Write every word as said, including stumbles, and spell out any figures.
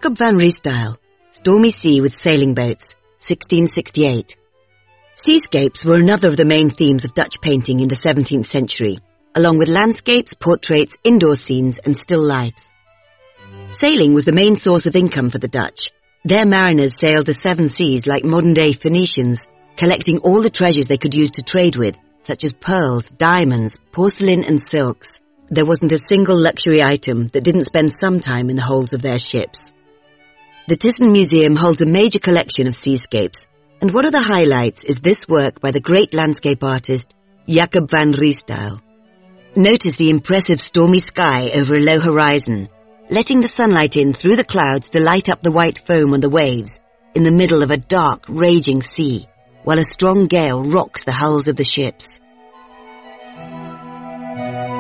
Jacob van Riestijl, Stormy Sea with Sailing Boats, sixteen sixty-eight. Seascapes were another of the main themes of Dutch painting in the seventeenth century, along with landscapes, portraits, indoor scenes and still lifes. Sailing was the main source of income for the Dutch. Their mariners sailed the seven seas like modern-day Phoenicians, collecting all the treasures they could use to trade with, such as pearls, diamonds, porcelain and silks. There wasn't a single luxury item that didn't spend some time in the holds of their ships. The Thyssen Museum holds a major collection of seascapes, and one of the highlights is this work by the great landscape artist Jacob van Riestijl. Notice the impressive stormy sky over a low horizon, letting the sunlight in through the clouds to light up the white foam on the waves in the middle of a dark, raging sea, while a strong gale rocks the hulls of the ships.